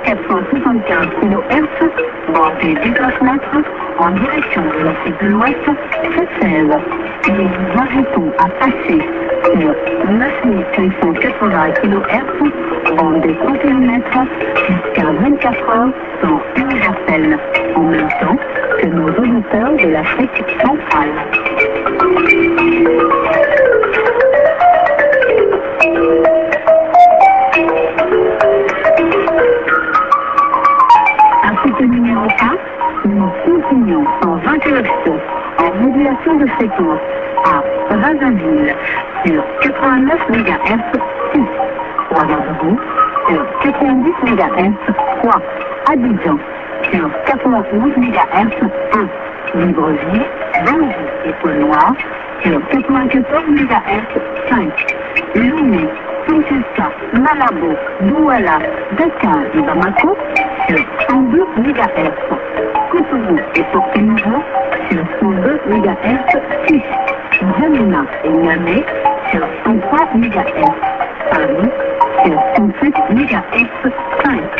475 kHz, bordée 19 mètres, en direction de l'Afrique de l'Ouest, s'élève. Nous vous invitons à passer sur 9580 kHz, bordée 31 mètres, jusqu'à 24 heures, temps universel, en même temps que nos auditeurs de l'Afrique centrale. Article numéro 1, nous continuons en 20 kHz en modulation de fréquence à Brazzaville sur 89 MHz 6, Ouagadougou sur 90 MHz 3, Abidjan sur 91 MHz 1, Libreville, Bangui et Pôle-Noir sur 94 MHz 5, Lomé, Kinshasa, Malabo, Douala, Dakar et Bamako sur 102 MHz, Cotonou et Porto-Nouveau sur 102 MHz 6, Djamena et Niamey sur 103 MHz, Paris sur 107 MHz 5.